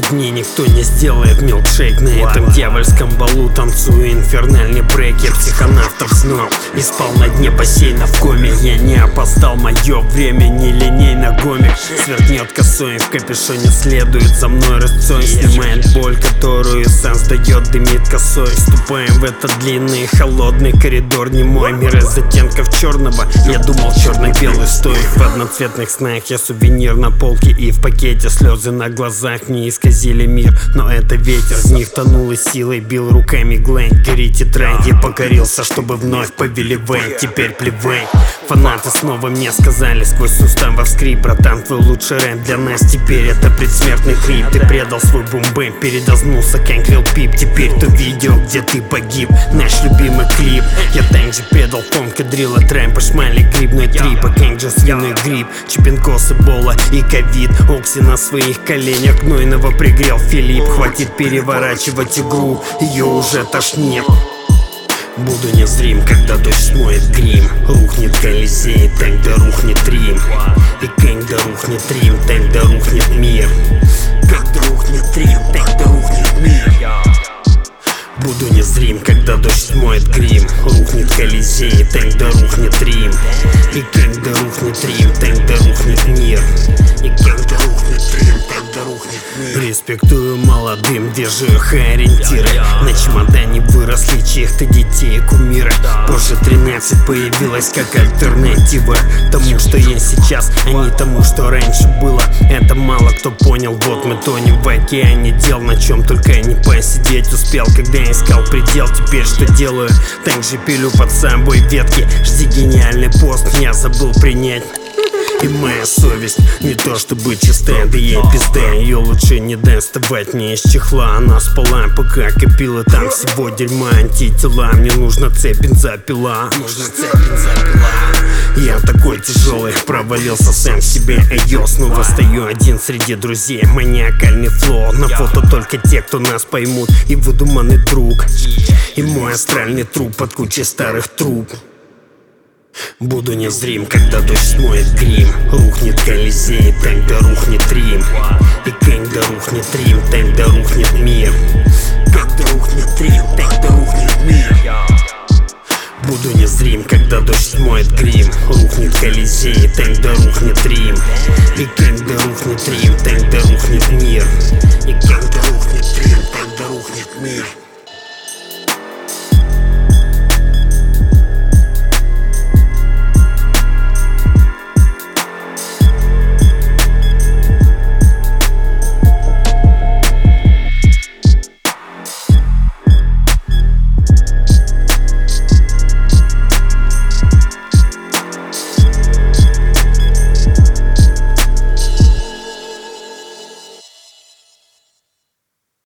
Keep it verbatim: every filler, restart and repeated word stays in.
из дней никто не сделает милкшейк. На этом дьявольском балу танцую инфернальный брейкер психонавтов снов. И спал на дне бассейна в коме. Я не опоздал, мое время нелинейно гомик. Сверкнет косой, в капюшоне следует за мной рысцой. Снимает боль, которую эссенс дает, дымит косой. Вступаем в этот длинный холодный коридор. Не мой мир из оттенков черного. Я думал черно-белый стой. В одноцветных снах я сувенир на полке и в пакете. Слезы на глазах не исказили мир, но это ветер. В них тонул и силой бил руками Глэнь. Гори тетради, покорился, чтобы вновь повелевать. Теперь плевать. Фанаты снова мне сказали сквозь суставов скрип: братан, твой лучший рэп для нас теперь это предсмертный хрип. Ты предал свой бум-бэм, передознулся как Лил Пип. Теперь то видео, где ты погиб, наш любимый клип. Я также предал фонка, дрилла, трэмпа, шмали, грибной трипа, кэнджа, свиной гриб, чипинкос, эбола и ковид. Окси на своих коленях гнойного пригрел Филипп. Хватит переворачивать игру, ее уже тошнит. Буду незрим, когда дождь смоет грим. Рухнет Колизей, тогда рухнет Рим. И когда рухнет Рим, тогда рухнет мир. Когда рухнет Рим, тогда рухнет мир. Буду незрим, когда дождь смоет грим. Рухнет Колизей, тогда рухнет Рим. И когда рухнет Рим, тогда рухнет мир. И когда рухнет Рим, тогда рухнет мир. Респектую молодым, держу их ориентиры. На чемодане выросли чьих-то детей и кумира. Позже тринадцать появилась как альтернатива тому, что есть сейчас, а не тому, что раньше было. Это мало кто понял, вот мы тонем в океане дел. На чем только я не посидеть успел, когда я искал предел. Теперь что делаю? Так же пилю под собой ветки. Жди гениальный пост, я забыл принять. И моя совесть не то чтобы чистая, да ей пизда. Ее лучше не доставать мне из чехла. Она спала, пока копила там всего дерьма. Антитела, мне нужна цепь бензопила. Нужна цепь бензопила. Я такой тяжелый, провалился сам в себе. Эйо, снова стою один среди друзей. Маниакальный флоу, на фото только те, кто нас поймут. И выдуманный друг, и мой астральный труп под кучей старых труб. Буду незрим, когда дождь смоет грим. Рухнет Колизей, тогда рухнет Рим. И когда рухнет Рим, тогда рухнет мир. Когда рухнет Рим, тогда рухнет мир. Буду незрим, когда дождь смоет грим. Рухнет Колизей, тогда рухнет Рим. И когда рухнет Рим, тогда рухнет мир. И когда рухнет Рим, тогда рухнет мир.